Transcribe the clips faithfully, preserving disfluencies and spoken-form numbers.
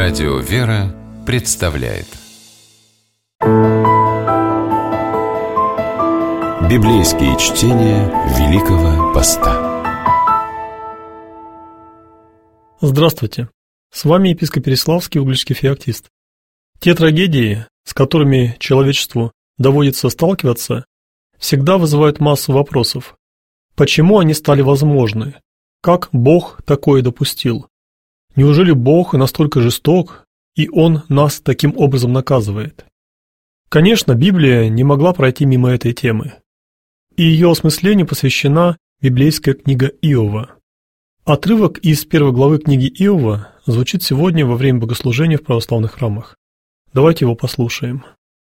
Радио «Вера» представляет Библейские чтения Великого Поста. Здравствуйте! С вами епископ Переславский, Угличский феоктист. Те трагедии, с которыми человечеству доводится сталкиваться, всегда вызывают массу вопросов. Почему они стали возможны? Как Бог такое допустил? Неужели Бог настолько жесток, и Он нас таким образом наказывает? Конечно, Библия не могла пройти мимо этой темы. И ее осмыслению посвящена библейская книга Иова. Отрывок из первой главы книги Иова звучит сегодня во время богослужения в православных храмах. Давайте его послушаем.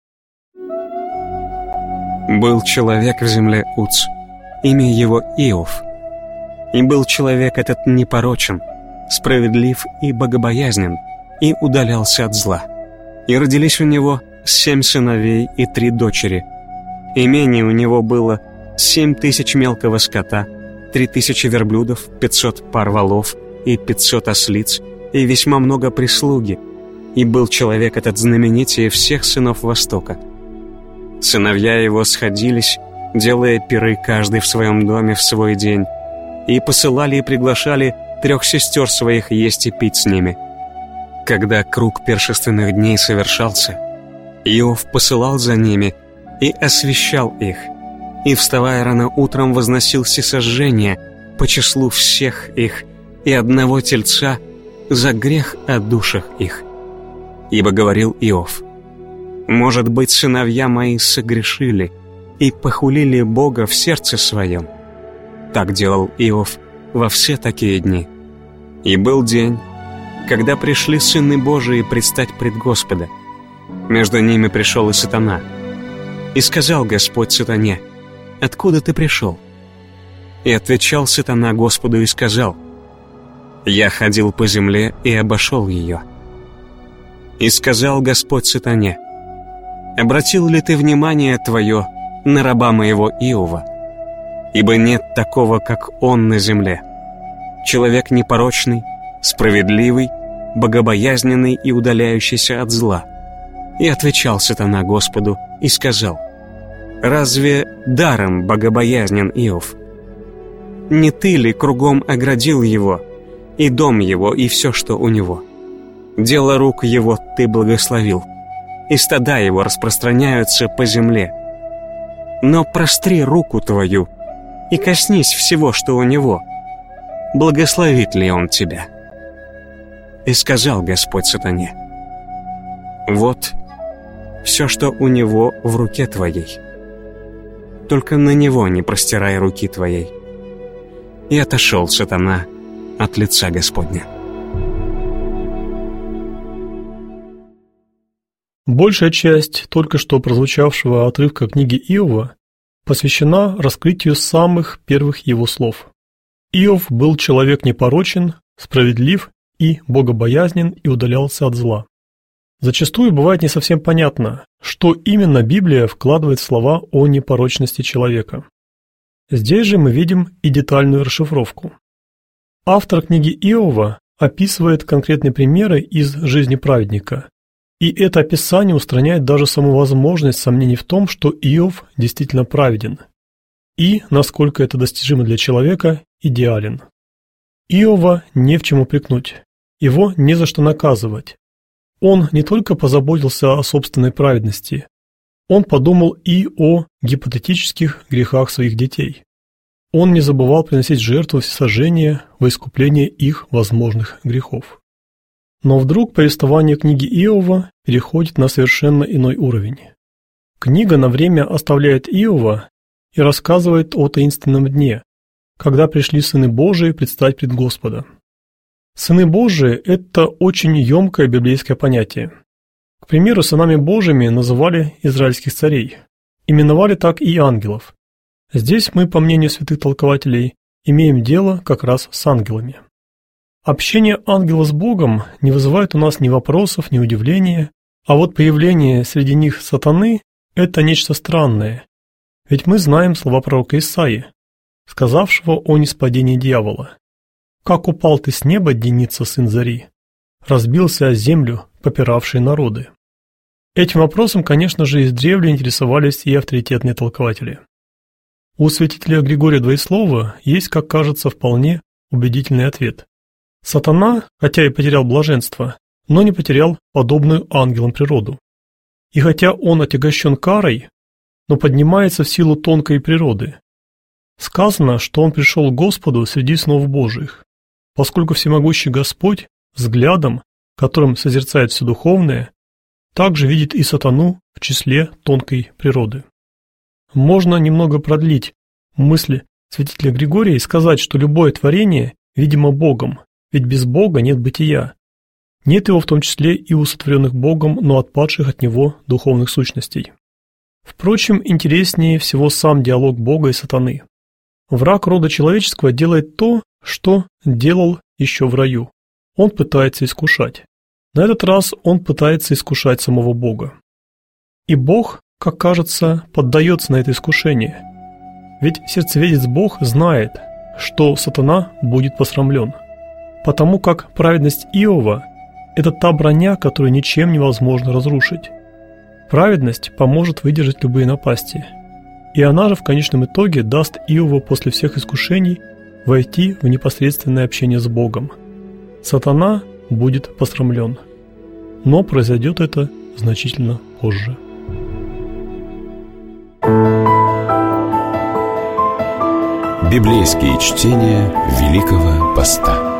«Был человек в земле Уц, имя его Иов. И был человек этот непорочен, справедлив и богобоязнен, и удалялся от зла. И родились у него семь сыновей и три дочери. Имений у него было семь тысяч мелкого скота, три тысячи верблюдов, пятьсот пар волов и пятьсот ослиц, и весьма много прислуги. И был человек этот знаменитее всех сынов Востока. Сыновья его сходились, делая пиры каждый в своем доме в свой день, и посылали и приглашали трех сестер своих есть и пить с ними. Когда круг першественных дней совершался, Иов посылал за ними и освящал их, и, вставая рано утром, возносил всесожжение по числу всех их и одного тельца за грех о душах их. Ибо говорил Иов: «Может быть, сыновья мои согрешили и похулили Бога в сердце своем». Так делал Иов во все такие дни. И был день, когда пришли сыны Божии предстать пред Господа. Между ними пришел и сатана. И сказал Господь сатане: «Откуда ты пришел?» И отвечал сатана Господу и сказал: «Я ходил по земле и обошел ее». И сказал Господь сатане: «Обратил ли ты внимание твое на раба моего Иова? Ибо нет такого, как он на земле. Человек непорочный, справедливый, богобоязненный и удаляющийся от зла». И отвечал сатана Господу и сказал: «Разве даром богобоязнен Иов? Не ты ли кругом оградил его, и дом его, и все, что у него? Дело рук его ты благословил, и стада его распространяются по земле. Но простри руку твою и коснись всего, что у него. Благословит ли он тебя?» И сказал Господь сатане: «Вот все, что у него в руке твоей. Только на него не простирай руки твоей». И отошел сатана от лица Господня. Большая часть только что прозвучавшего отрывка книги Иова посвящена раскрытию самых первых его слов. Иов был человек непорочен, справедлив и богобоязнен и удалялся от зла. Зачастую бывает не совсем понятно, что именно Библия вкладывает в слова о непорочности человека. Здесь же мы видим и детальную расшифровку. Автор книги Иова описывает конкретные примеры из жизни праведника, и это описание устраняет даже саму возможность сомнений в том, что Иов действительно праведен, и, насколько это достижимо для человека, идеален. Иова не в чем упрекнуть, его не за что наказывать. Он не только позаботился о собственной праведности, он подумал и о гипотетических грехах своих детей. Он не забывал приносить жертву всесожжения во искупление их возможных грехов. Но вдруг повествование книги Иова переходит на совершенно иной уровень. Книга на время оставляет Иова и рассказывает о таинственном дне, когда пришли сыны Божии предстать пред Господа. Сыны Божии – это очень емкое библейское понятие. К примеру, сынами Божьими называли израильских царей, именовали так и ангелов. Здесь мы, по мнению святых толкователей, имеем дело как раз с ангелами. Общение ангела с Богом не вызывает у нас ни вопросов, ни удивления, а вот появление среди них сатаны – это нечто странное, ведь мы знаем слова пророка Исаии, сказавшего о ниспадении дьявола. «Как упал ты с неба, Деница, сын Зари? разбился о землю, попиравшие народы? Этим вопросом, конечно же, издревле интересовались и авторитетные толкователи. У святителя Григория Двоеслова есть, как кажется, вполне убедительный ответ. Сатана, хотя и потерял блаженство, но не потерял подобную ангелам природу. И хотя он отягощен карой, но поднимается в силу тонкой природы. Сказано, что он пришел к Господу среди снов Божиих, поскольку всемогущий Господь взглядом, которым созерцает все духовное, также видит и сатану в числе тонкой природы. Можно немного продлить мысли святителя Григория и сказать, что любое творение видимо Богом, ведь без Бога нет бытия. Нет его в том числе и у сотворенных Богом, но отпадших от него духовных сущностей. Впрочем, интереснее всего сам диалог Бога и сатаны. Враг рода человеческого делает то, что делал еще в раю. Он пытается искушать. На этот раз он пытается искушать самого Бога. И Бог, как кажется, поддается на это искушение. Ведь сердцеведец Бог знает, что сатана будет посрамлен, потому как праведность Иова – это та броня, которую ничем невозможно разрушить. Праведность поможет выдержать любые напасти, и она же в конечном итоге даст Иову после всех искушений войти в непосредственное общение с Богом. Сатана будет посрамлен, но произойдет это значительно позже. Библейские чтения Великого Поста.